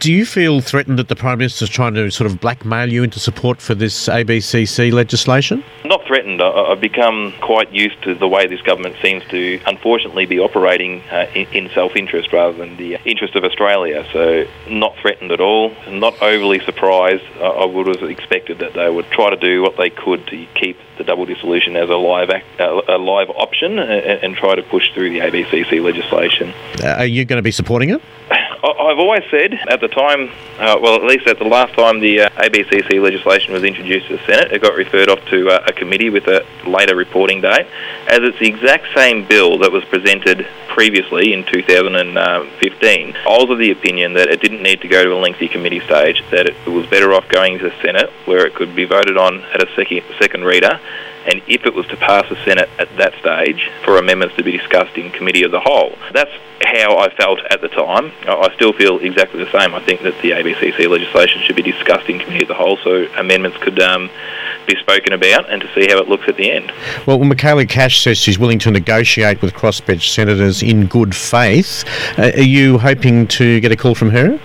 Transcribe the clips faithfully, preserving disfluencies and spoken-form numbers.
Do you feel threatened that the Prime Minister's trying to sort of blackmail you into support for this A B C C legislation? Not threatened. I've become quite used to the way this government seems to, unfortunately, be operating uh, in self-interest rather than the interest of Australia. So not threatened at all. Not overly surprised. I would have expected that they would try to do what they could to keep the double dissolution as a live act, uh, a live option and, and try to push through the A B C C legislation. Uh, are you going to be supporting it? I've always said at the time, uh, well, at least at the last time the uh, A B C C legislation was introduced to the Senate, it got referred off to uh, a committee with a later reporting date, as it's the exact same bill that was presented previously in two thousand fifteen. I was of the opinion that it didn't need to go to a lengthy committee stage, that it was better off going to the Senate, where it could be voted on at a second, second reader, and if it was to pass the Senate at that stage, for amendments to be discussed in committee as a whole. That's how I felt at the time. I still feel exactly the same. I think that the A B C C legislation should be discussed in committee as a whole, so amendments could um, be spoken about and to see how it looks at the end. Well, Michaelia Cash says she's willing to negotiate with crossbench senators in good faith. Uh, are you hoping to get a call from her?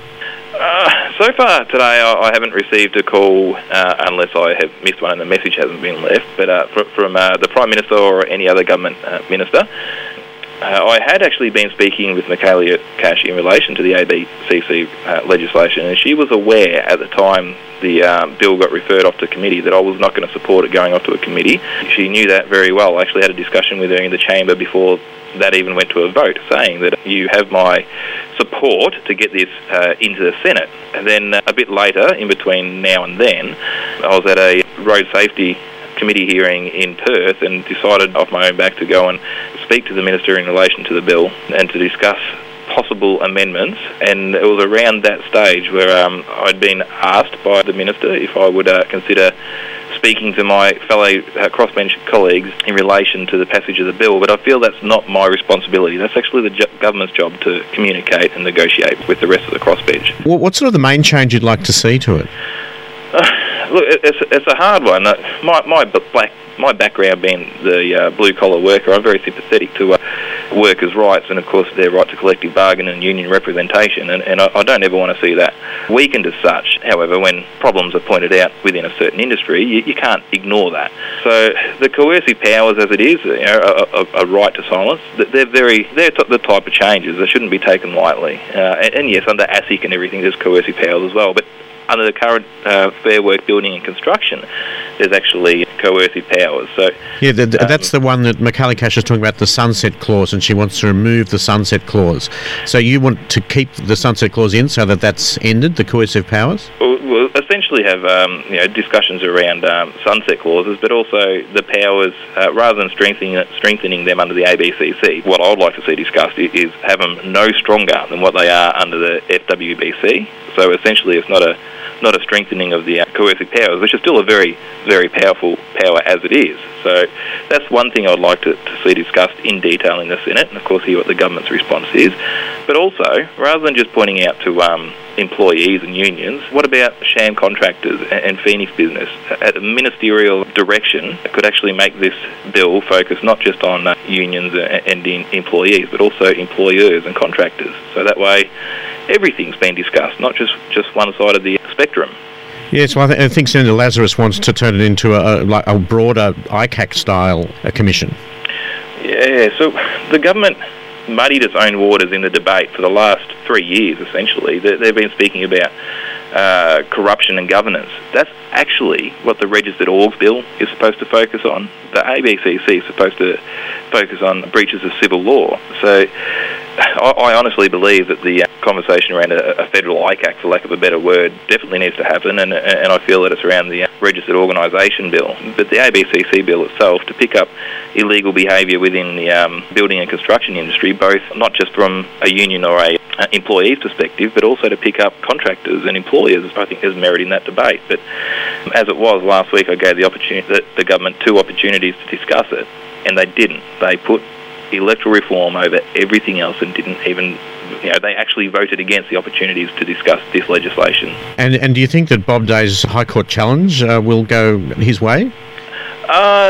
Uh, so far today I, I haven't received a call uh, unless I have missed one and the message hasn't been left, but uh, fr- from uh, the Prime Minister or any other government uh, minister. Uh, I had actually been speaking with Michaelia Cash in relation to the A B C C uh, legislation, and she was aware at the time the um, bill got referred off to committee that I was not going to support it going off to a committee. She knew that very well. I actually had a discussion with her in the chamber before that even went to a vote, saying that you have my support to get this uh, into the Senate. And then uh, a bit later, in between now and then, I was at a road safety committee hearing in Perth and decided off my own back to go and speak to the Minister in relation to the bill and to discuss possible amendments. And it was around that stage where um, I'd been asked by the Minister if I would uh, consider speaking to my fellow uh, crossbench colleagues in relation to the passage of the bill, but I feel that's not my responsibility. That's actually the ju- government's job to communicate and negotiate with the rest of the crossbench. Well, what's sort of the main change you'd like to see to it? Uh, look, it's it's a hard one. Uh, my my black my background being the uh, blue collar worker, I'm very sympathetic to uh, workers' rights and, of course, their right to collective bargaining and union representation, and, and I, I don't ever want to see that weakened as such. However, when problems are pointed out within a certain industry, you, you can't ignore that. So the coercive powers, as it is, you know, a, a, a right to silence, they're very they're t- the type of changes that shouldn't be taken lightly. Uh, and, and yes, under ASIC and everything, there's coercive powers as well, but under the current uh, Fair Work Building and Construction, there's actually coercive powers. So yeah, the, the, um, that's the one that Michaelia Cash is talking about, the sunset clause, and she wants to remove the sunset clause. So you want to keep the sunset clause in so that that's ended, the coercive powers? We'll, we'll essentially have um, you know discussions around um, sunset clauses, but also the powers, uh, rather than strengthening strengthening them under the A B C C, what I would like to see discussed is have them no stronger than what they are under the F W B C. So essentially it's not a not a strengthening of the uh, coercive powers, which is still a very, very powerful power as it is. So that's one thing I'd like to, to see discussed in detail in the Senate, and of course hear what the government's response is. But also, rather than just pointing out to um, employees and unions, what about sham contractors and, and Phoenix business? At a ministerial direction, it could actually make this bill focus not just on uh, unions and, and in employees, but also employers and contractors. So that way, everything's been discussed, not just, just one side of the spectrum. Yes, well, I, th- I think Senator Lazarus wants to turn it into a, a, like a broader I C A C-style uh, commission. Yeah, so the government muddied its own waters in the debate for the last three years, essentially. They, they've been speaking about uh, corruption and governance. That's actually what the Registered Orgs Bill is supposed to focus on. The A B C C is supposed to focus on breaches of civil law. So I, I honestly believe that the uh, conversation around a, a federal I C A C, for lack of a better word, definitely needs to happen, and, and I feel that it's around the uh, Registered Organisation Bill. But the A B C C bill itself, to pick up illegal behaviour within the um, building and construction industry, both not just from a union or a uh, employee's perspective, but also to pick up contractors and employers, I think there's merit in that debate. But as it was last week, I gave the opportunity, the, the government two opportunities to discuss it, and they didn't. They put electoral reform over everything else and didn't even, you know, they actually voted against the opportunities to discuss this legislation. And and do you think that Bob Day's High Court challenge uh, will go his way? Uh,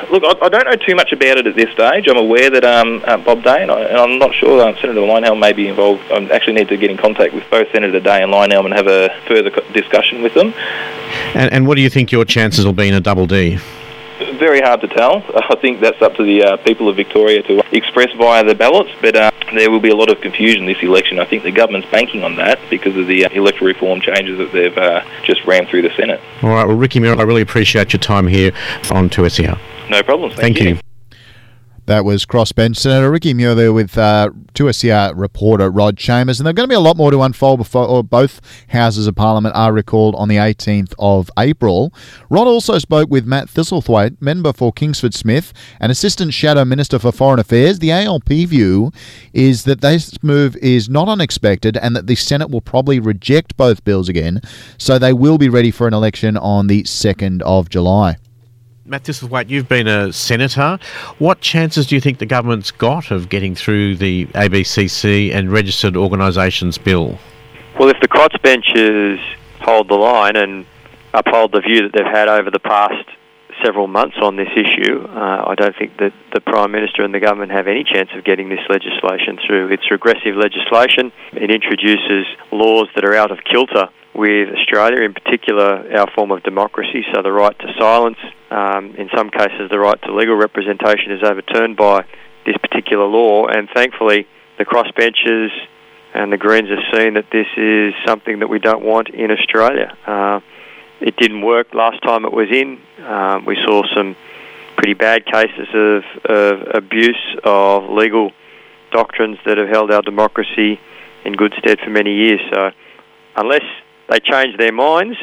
Look, I, I don't know too much about it at this stage. I'm aware that um, uh, Bob Day, and, I, and I'm not sure um, Senator Leyonhjelm may be involved. I actually need to get in contact with both Senator Day and Leyonhjelm and have a further co- discussion with them. And, and what do you think your chances will be in a double D? Very hard to tell. I think that's up to the uh, people of Victoria to express via the ballots, but uh, there will be a lot of confusion this election. I think the government's banking on that because of the uh, electoral reform changes that they've uh, just rammed through the Senate. All right, well, Ricky Muir, I really appreciate your time here on two S E R. No problems. Thank, Thank you. you. That was crossbench Senator Ricky Muir there with uh, two S E R reporter Rod Chambers. And there's going to be a lot more to unfold before both houses of Parliament are recalled on the eighteenth of April. Rod also spoke with Matt Thistlethwaite, member for Kingsford Smith and Assistant Shadow Minister for Foreign Affairs. The A L P view is that this move is not unexpected and that the Senate will probably reject both bills again, so they will be ready for an election on the second of July. Matt Thistlethwaite, you've been a senator. What chances do you think the government's got of getting through the A B C C and registered organisations bill? Well, if the crossbenchers hold the line and uphold the view that they've had over the past several months on this issue, uh, I don't think that the Prime Minister and the government have any chance of getting this legislation through. It's regressive legislation. It introduces laws that are out of kilter with Australia, in particular our form of democracy, so the right to silence, um, in some cases the right to legal representation is overturned by this particular law, and thankfully the crossbenchers and the Greens have seen that this is something that we don't want in Australia. Uh, it didn't work last time it was in. Um, we saw some pretty bad cases of, of abuse of legal doctrines that have held our democracy in good stead for many years. So unless they change their minds,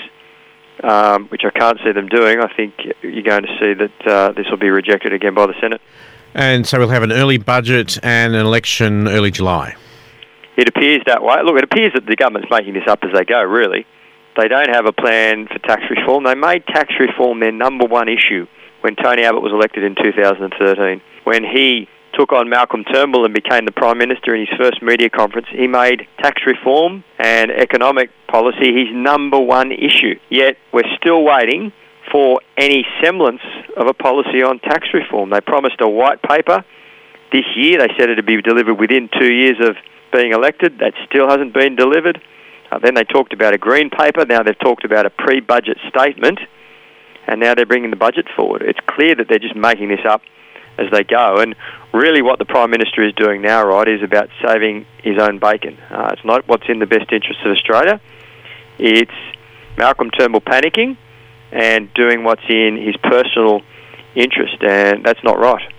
um, which I can't see them doing, I think you're going to see that uh, this will be rejected again by the Senate. And so we'll have an early budget and an election early July. It appears that way. Look, it appears that the government's making this up as they go, really. They don't have a plan for tax reform. They made tax reform their number one issue when Tony Abbott was elected in two thousand thirteen. When he took on Malcolm Turnbull and became the Prime Minister in his first media conference, he made tax reform and economic policy his number one issue. Yet we're still waiting for any semblance of a policy on tax reform. They promised a white paper this year. They said it would be delivered within two years of being elected. That still hasn't been delivered. Uh, then they talked about a green paper. Now they've talked about a pre-budget statement. And now they're bringing the budget forward. It's clear that they're just making this up as they go. And really what the Prime Minister is doing now, right, is about saving his own bacon. Uh, it's not what's in the best interest of Australia. It's Malcolm Turnbull panicking and doing what's in his personal interest, and that's not right.